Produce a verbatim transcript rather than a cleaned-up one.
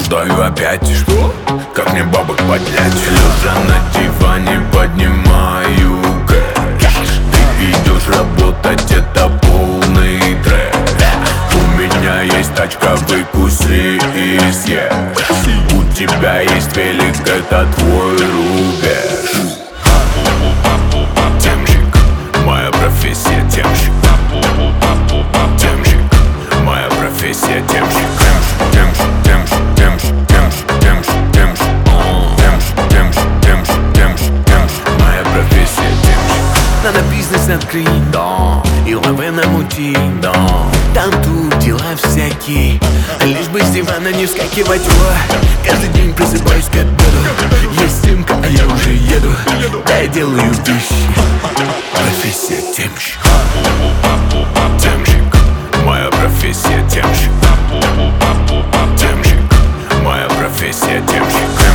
Рассуждаю опять, что? Как мне бабок поднять? Лежа на диване поднимаю кэш. Ты идешь работать, это полный трэш. У меня есть тачка, выкуси и съешь. У тебя есть велик, это твой рубеж. Темщик, моя профессия темщик. Темщик, моя профессия темщик. Темщик, темщик, темщик, темщик, темщик, темщик, темщик, темщик, темщик, темщик, темщик, моя профессия темщик. Надо бизнес открыть, да, и лавы намутить, да. Там тут дела всякие, лишь бы с дивана не вскакивать. О, каждый день просыпаюсь к обеду. Есть симка, а я уже еду. Да, я делаю вещи. Профессия темщик. Темщик, моя профессия темщик. Темщик, моя профессия темщик.